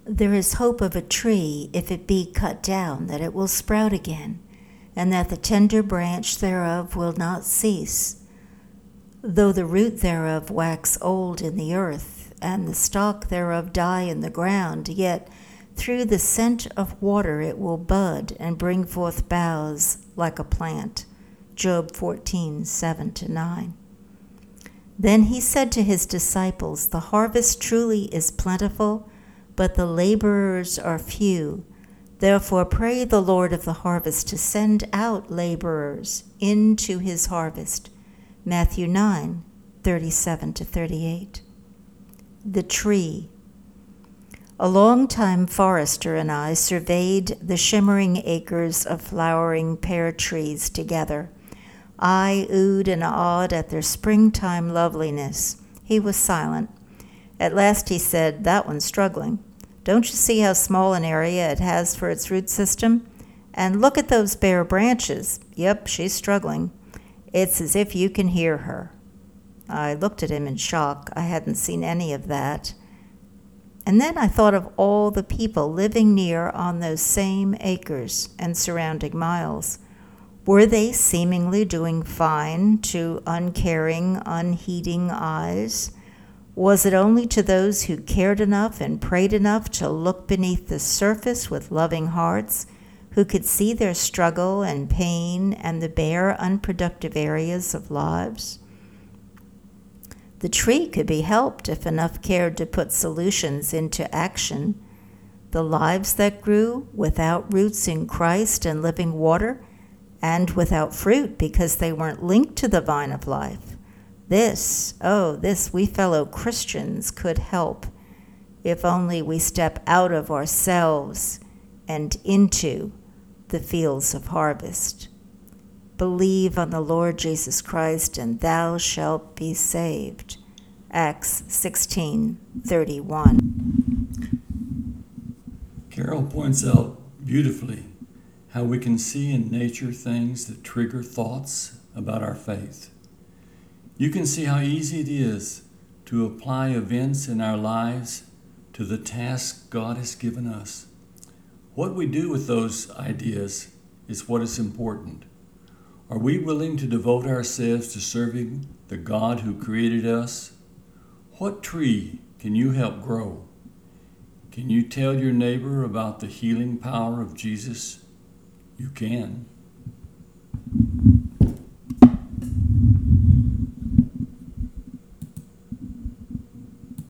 There is hope of a tree, if it be cut down, that it will sprout again, and that the tender branch thereof will not cease. Though the root thereof wax old in the earth, and the stalk thereof die in the ground, yet through the scent of water it will bud and bring forth boughs like a plant. Job 14:7-9. Then he said to his disciples, the harvest truly is plentiful, but the laborers are few. Therefore pray the Lord of the harvest to send out laborers into his harvest. Matthew 9:37-38. The tree. A long-time forester and I surveyed the shimmering acres of flowering pear trees together. I oohed and awed at their springtime loveliness. He was silent. At last he said, "That one's struggling. Don't you see how small an area it has for its root system? And look at those bare branches. Yep, she's struggling. It's as if you can hear her." I looked at him in shock. I hadn't seen any of that. And then I thought of all the people living near on those same acres and surrounding miles. Were they seemingly doing fine to uncaring, unheeding eyes? Was it only to those who cared enough and prayed enough to look beneath the surface with loving hearts, who could see their struggle and pain and the bare, unproductive areas of lives? The tree could be helped if enough cared to put solutions into action. The lives that grew without roots in Christ and living water, and without fruit because they weren't linked to the vine of life. This we fellow Christians could help, if only we step out of ourselves and into the fields of harvest. Believe on the Lord Jesus Christ, and thou shalt be saved. Acts 16:31. Carol points out beautifully how we can see in nature things that trigger thoughts about our faith. You can see how easy it is to apply events in our lives to the task God has given us. What we do with those ideas is what is important. Are we willing to devote ourselves to serving the God who created us? What tree can you help grow? Can you tell your neighbor about the healing power of Jesus? You can.